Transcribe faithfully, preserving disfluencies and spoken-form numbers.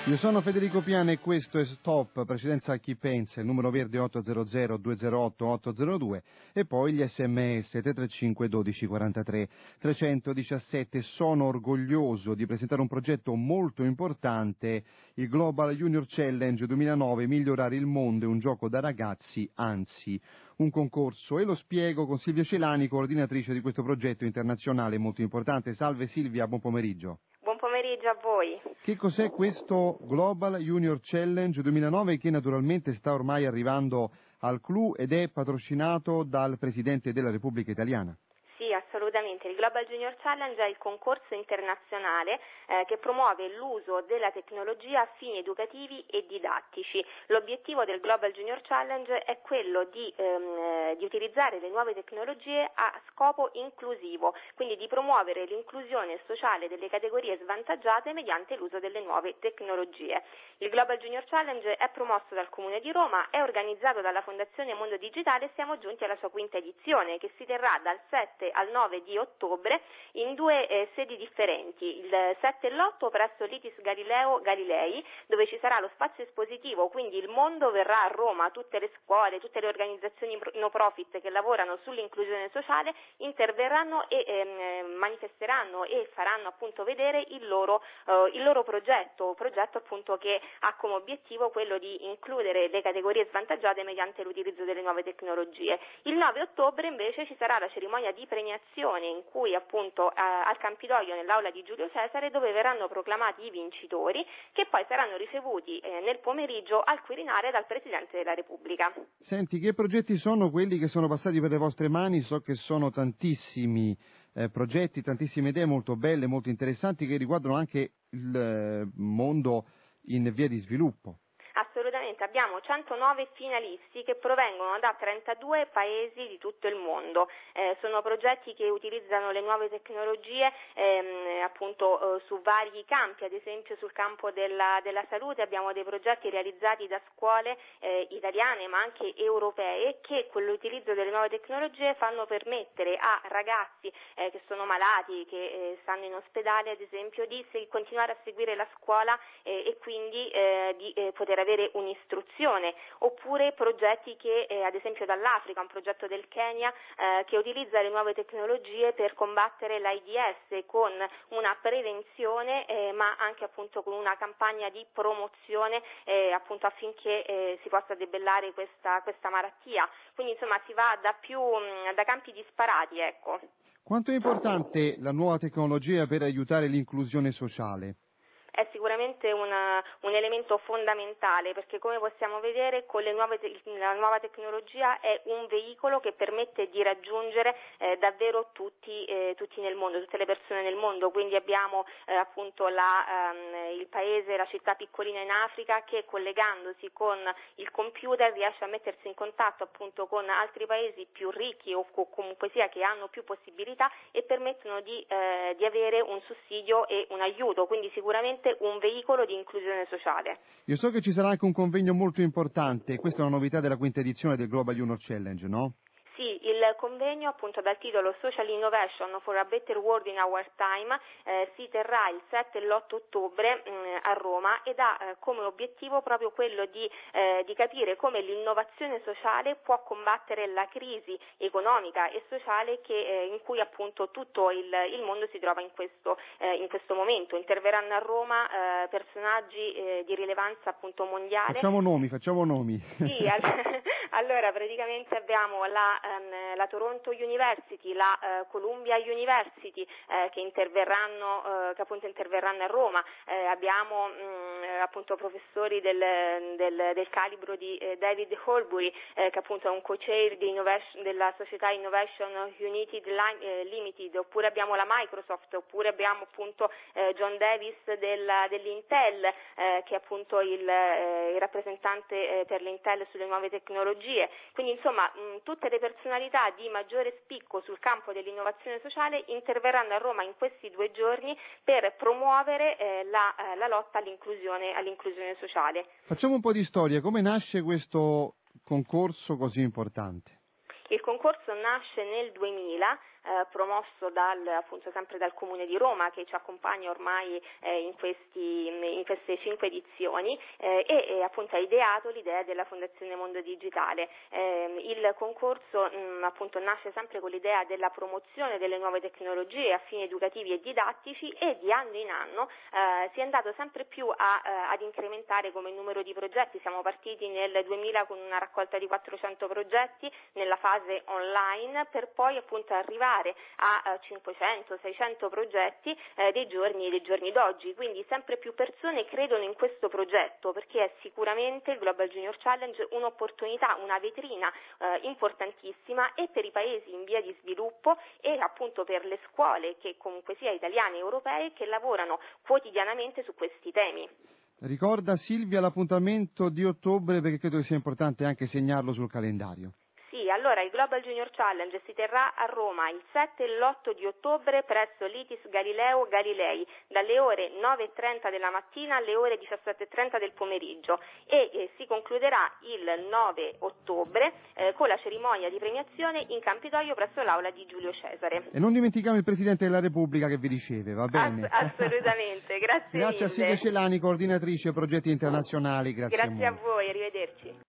Io sono Federico Piana e questo è Stop, precedenza a Chi Pensa, il numero verde otto zero zero due zero otto otto zero due e poi gli sms tre tre cinque uno due quattro tre trecentodiciassette. Sono orgoglioso di presentare un progetto molto importante, il Global Junior Challenge duemilanove, migliorare il mondo è un gioco da ragazzi, anzi un concorso, e lo spiego con Silvia Celani, coordinatrice di questo progetto internazionale molto importante. Salve Silvia, buon pomeriggio. Buon pomeriggio a voi. Che cos'è questo Global Junior Challenge duemilanove che naturalmente sta ormai arrivando al clou ed è patrocinato dal Presidente della Repubblica Italiana? Sì, assolutamente. Il Global Junior Challenge è il concorso internazionale eh, che promuove l'uso della tecnologia a fini educativi e didattici. L'obiettivo del Global Junior Challenge è quello di, ehm, di utilizzare le nuove tecnologie a scopo inclusivo, quindi di promuovere l'inclusione sociale delle categorie svantaggiate mediante l'uso delle nuove tecnologie. Il Global Junior Challenge è promosso dal Comune di Roma, è organizzato dalla Fondazione Mondo Digitale e siamo giunti alla sua quinta edizione, che si terrà dal sette al nove di ottobre in due eh, sedi differenti, il sette e l'otto presso l'Itis Galileo Galilei, dove ci sarà lo spazio espositivo, quindi il mondo verrà a Roma, tutte le scuole, tutte le organizzazioni no profit che lavorano sull'inclusione sociale interverranno e ehm, manifesteranno e faranno appunto vedere il loro, eh, il loro progetto, progetto appunto che ha come obiettivo quello di includere le categorie svantaggiate mediante l'utilizzo delle nuove tecnologie. Il nove ottobre invece ci sarà la cerimonia di premiazione in cui appunto eh, al Campidoglio nell'aula di Giulio Cesare, dove verranno proclamati i vincitori che poi saranno ricevuti eh, nel pomeriggio al Quirinale dal Presidente della Repubblica. Senti, che progetti sono quelli che sono passati per le vostre mani? So che sono tantissimi eh, progetti, tantissime idee molto belle, molto interessanti che riguardano anche il eh, mondo in via di sviluppo. Assolutamente, abbiamo centonove finalisti che provengono da trentadue paesi di tutto il mondo. Eh, sono progetti che utilizzano le nuove tecnologie ehm, appunto eh, su vari campi, ad esempio sul campo della, della salute abbiamo dei progetti realizzati da scuole eh, italiane ma anche europee che con l'utilizzo delle nuove tecnologie fanno permettere a ragazzi eh, che sono malati, che eh, stanno in ospedale ad esempio, di se- continuare a seguire la scuola eh, e quindi eh, di eh, poter avere un'istruzione, oppure progetti che eh, ad esempio dall'Africa, un progetto del Kenya eh, che utilizza le nuove tecnologie per combattere l'AIDS con una prevenzione eh, ma anche appunto con una campagna di promozione eh, appunto affinché eh, si possa debellare questa, questa malattia. Quindi insomma si va da più mh, da campi disparati, ecco. Quanto è importante la nuova tecnologia per aiutare l'inclusione sociale? È sicuramente una, un elemento fondamentale perché, come possiamo vedere, con le nuove te- la nuova tecnologia è un veicolo che permette di raggiungere eh, davvero tutti, eh, tutti nel mondo, tutte le persone nel mondo. Quindi abbiamo eh, appunto la, um, il paese, la città piccolina in Africa che, collegandosi con il computer, riesce a mettersi in contatto appunto con altri paesi più ricchi o co- comunque sia che hanno più possibilità e permettono di, eh, di avere un sussidio e un aiuto. Quindi sicuramente un veicolo di inclusione sociale. Io so che ci sarà anche un convegno molto importante, questa è una novità della quinta edizione del Global Junior Challenge, no? Sì, il convegno appunto dal titolo Social Innovation for a Better World in Our Time eh, si terrà il sette e l'otto ottobre mh, a Roma ed ha eh, come obiettivo proprio quello di, eh, di capire come l'innovazione sociale può combattere la crisi economica e sociale che, eh, in cui appunto tutto il, il mondo si trova in questo, eh, in questo momento. Interverranno a Roma eh, personaggi eh, di rilevanza appunto mondiale. Facciamo nomi, facciamo nomi. Sì, allora praticamente abbiamo la la Toronto University, la uh, Columbia University eh, che interverranno, uh, che appunto interverranno a Roma. Eh, abbiamo mh, appunto professori del, del, del calibro di eh, David Holbury, eh, che appunto è un co-chair di della società Innovation United eh, Limited, oppure abbiamo la Microsoft, oppure abbiamo appunto eh, John Davis della, dell'Intel, eh, che è appunto il, eh, il rappresentante eh, per l'Intel sulle nuove tecnologie. Quindi insomma mh, tutte le persone personalità di maggiore spicco sul campo dell'innovazione sociale interverranno a Roma in questi due giorni per promuovere eh, la, eh, la lotta all'inclusione, all'inclusione sociale. Facciamo un po' di storia, come nasce questo concorso così importante? Il concorso nasce nel duemila eh, promosso dal, appunto sempre dal Comune di Roma, che ci accompagna ormai eh, in, questi, in queste cinque edizioni eh, e, e appunto ha ideato l'idea della Fondazione Mondo Digitale. Eh, il concorso mh, appunto nasce sempre con l'idea della promozione delle nuove tecnologie a fini educativi e didattici, e di anno in anno eh, si è andato sempre più a, eh, ad incrementare come numero di progetti. Siamo partiti nel duemila con una raccolta di quattrocento progetti nella fase online, per poi appunto arrivare a eh, cinquecento seicento progetti eh, dei giorni dei giorni d'oggi. Quindi sempre più persone credono in questo progetto, perché è sicuramente il Global Junior Challenge un'opportunità, una vetrina eh, importantissima, e per i paesi in via di sviluppo e appunto per le scuole, che comunque sia italiane e europee, che lavorano quotidianamente su questi temi. Ricorda Silvia l'appuntamento di ottobre, perché credo che sia importante anche segnarlo sul calendario. Sì, allora il Global Junior Challenge si terrà a Roma il sette e l'otto di ottobre presso l'Itis Galileo Galilei, dalle ore nove e trenta della mattina alle ore diciassette e trenta del pomeriggio, e eh, si concluderà il nove ottobre eh, con la cerimonia di premiazione in Campidoglio presso l'aula di Giulio Cesare. E non dimentichiamo il Presidente della Repubblica che vi riceve, va bene? Ass- assolutamente, grazie Grazie mille. a Silvia Celani, coordinatrice progetti internazionali, grazie, Grazie a a voi, arrivederci.